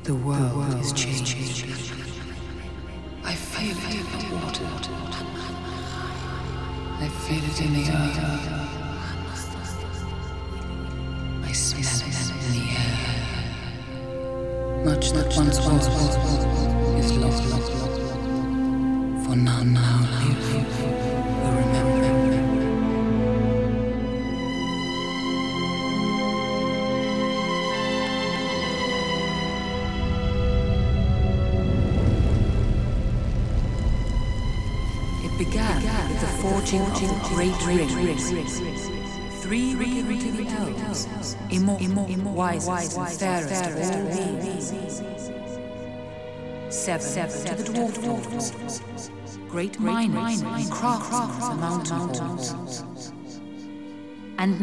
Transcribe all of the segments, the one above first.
The world is changing. I feel it in the water. I feel it in the earth. I smell it in the air. Much that once was is lost. For none now live who remember. Began with the forging of the great rings. 3 were given to the elves, immortal, wisest, and fairest of all beings. 7 to the dwarf lords, great miners and craftsmen of the mountain. And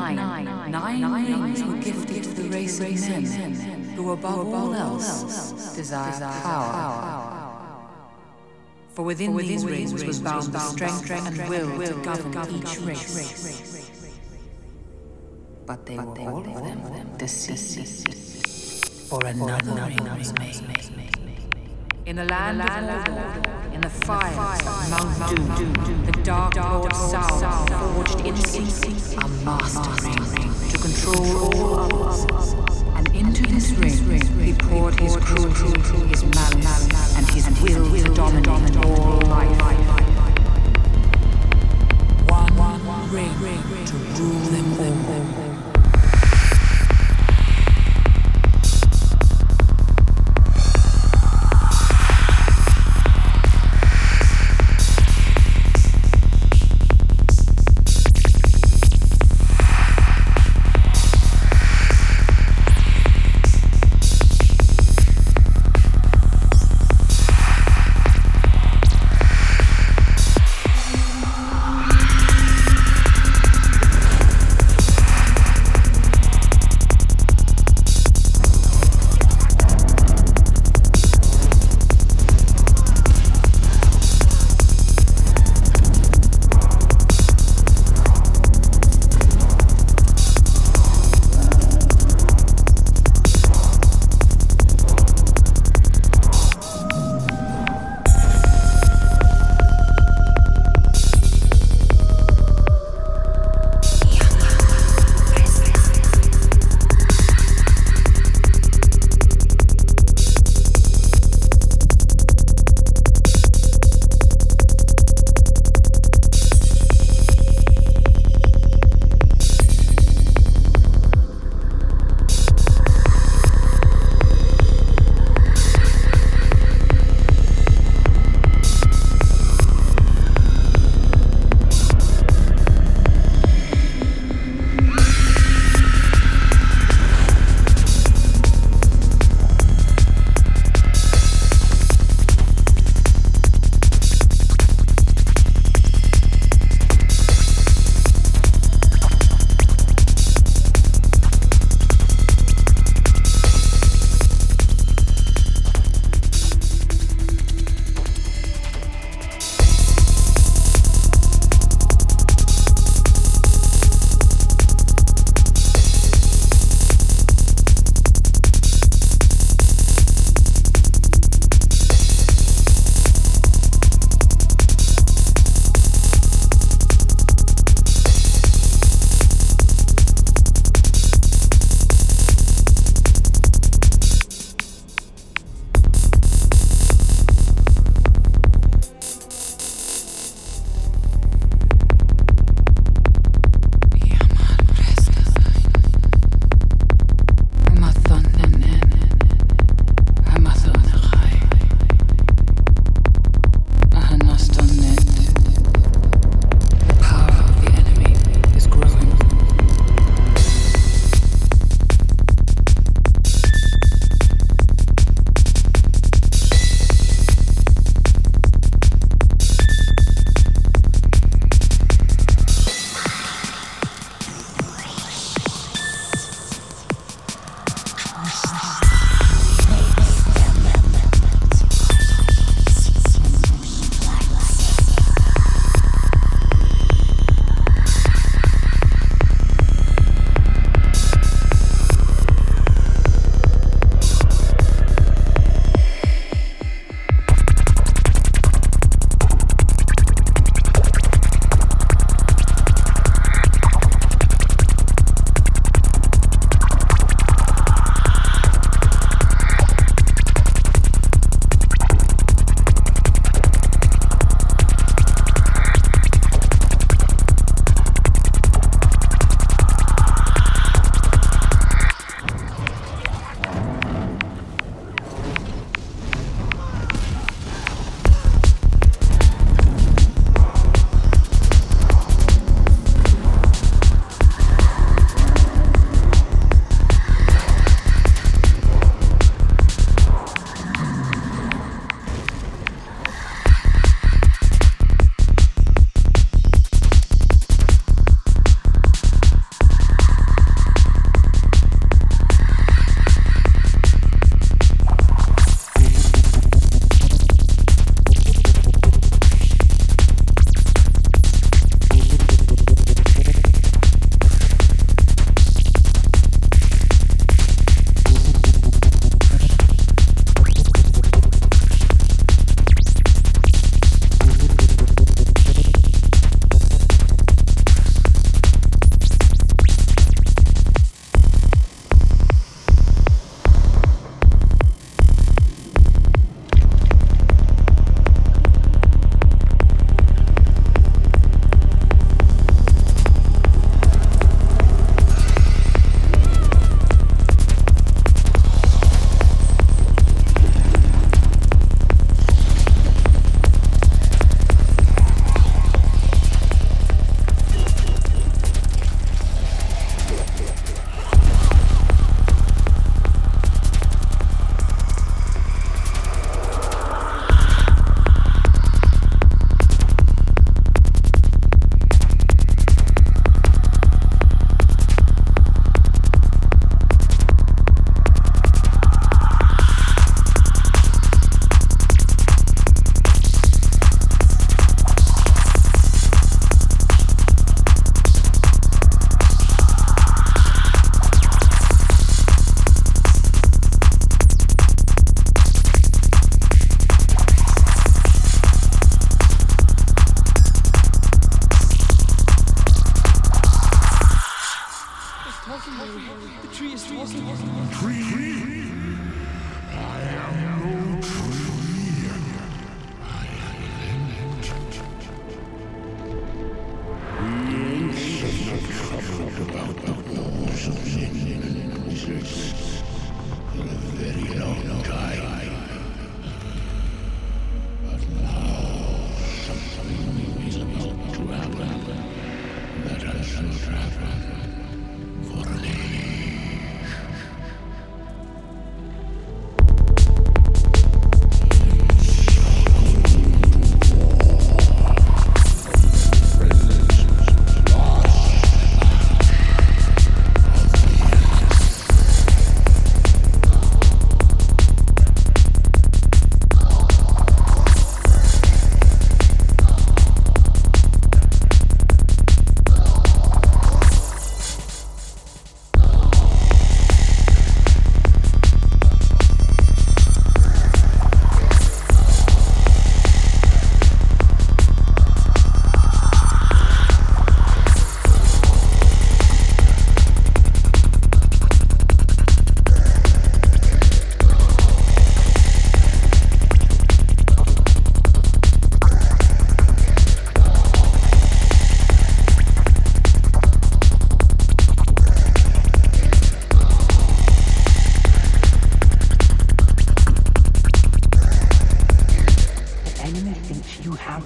9 rings were gifted to the race of men, who above all else desired power. For within these rings was bound the strength and will to govern each race. But they were all of them deceased, for another ring was made. In a land of Mordor, in the fires of Mount Doom, the Dark Lord Sauron forged in secret a master ring to control all others. And into this ring he poured his cruelty, his malice, and his will to dominate all life. One ring to rule them all.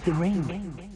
the ring.